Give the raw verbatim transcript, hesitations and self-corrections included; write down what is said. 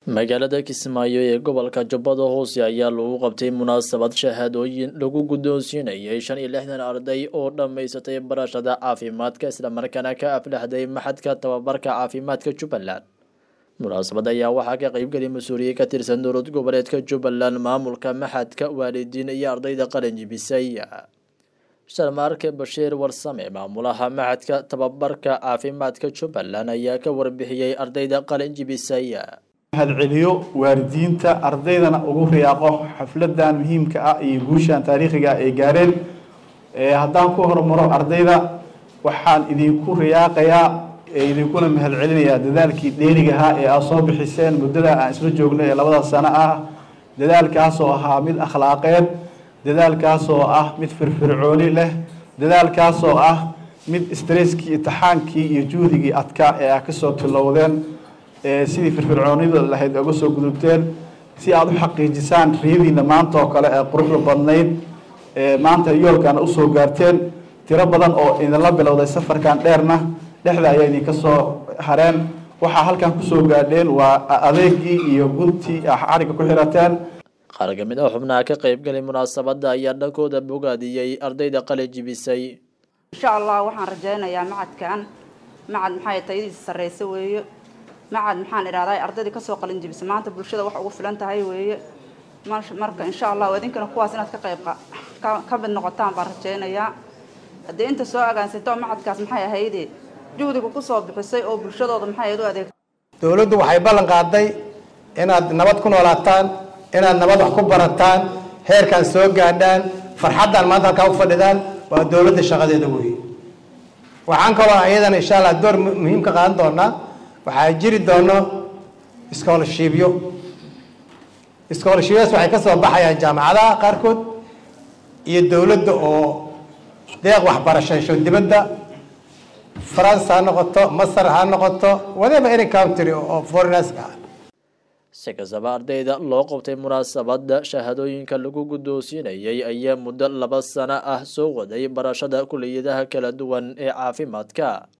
magaalada Kismaayo ee gobolka Jubbada Hoose ayaa lagu qabtay munaasabad shahaadooyin lagu guddoonsiinayay shan iyo lixdan arday oo dhameysatay barashada caafimaadka isla markaana ka aflaxday maxadka tababarka caafimaadka Jubbaland. munaasabada ayaa waxaa ka qayb galay mas'uuliyiin ka tirsan dowlad goboleedka Jubbaland, maamulka maxadka, waalidiin iyo ardayda qaran jibisay. Sharmaarke Bashiir Warsame, maamulaha maxadka tababarka caafimaadka Jubbaland, ayaa ka warbixiyay ardayda qaran jibisay. hadceliyo waalidiinta ardaydana ugu riyaaqo xafladan muhiimka ah iyo guushan taariikhiga ay gaareen ee haddaan ku hormaro ardayda waxaan idinku riyaaqayaa ee idinkuna mahad celinayaa dadaalkii dheeriga ahaa ee aad soo bixiseen muddada aan isla joognay ee labada sano ah dadaalkaas oo ahaa mid akhlaaqeed dadaalkaas oo ah mid firfircooni leh dadaalkaas oo ah mid stresskii imtixaankii iyo juhdigii adkaa ee aad ka soo tilowdeen sidii firfircoonida lahayd uga soo gudubteen si aad u xaqiijisaan riyadiina maanta oo kale ee quruxda badnayd ee maanta yoolkana u soo gaarteen tiro badan oo idinla bilowday safarkan dheerna dhexda ayaa idinka soo hareen waxaa halkan ku soo gaadheen waa adeegii iyo guntii xariga ku xirateen qaar ka mid ah xubnaha ka qayb galay munaasabada ayaa dhankooda bogaadiyay ardayda qalin jibisay. insha Allah waxaan rajaynayaa macadkan macad maxay tayadiisa sareysa weeyo macad maxaan iraahday ardayda ka soo qalin jibisay maanta bulshada wax ugu filan tahay weeye marka insha Allah wadinkana kuwaas inaad ka qayb ka mid noqotaan baan rajaynayaa hadii inta soo agaansato macadkaas maxay ahaydee juhdiga ku soo bixisay oo bulshadooda maxay u adeeg dawladdu waxay ballan qaaday inaad nabad ku noolaataan inaad nabad wax ku barataan heerkan soo gaadhaan farxadan maanta ka u fadhidaan waa dawladda shaqadeeda weeye waxaan kaloo ayadana insha Allah door muhiim ka qaadan doonaa waxaa jiri doono scholarshipyo scholarships waxay ka soo baxayaan jaamacadaha qaarkood iyo dawladda oo deeq waxbarasho dibadda France ha noqoto Masar ha noqoto whatever any country oo foreigners ah. si kastaba ardayda loo qabtay munaasabada shahaadooyinka lagu guddoonsiinayay ayaa muddo laba sano ah soo waday barashada kulliyadaha kala duwan ee caafimaadka.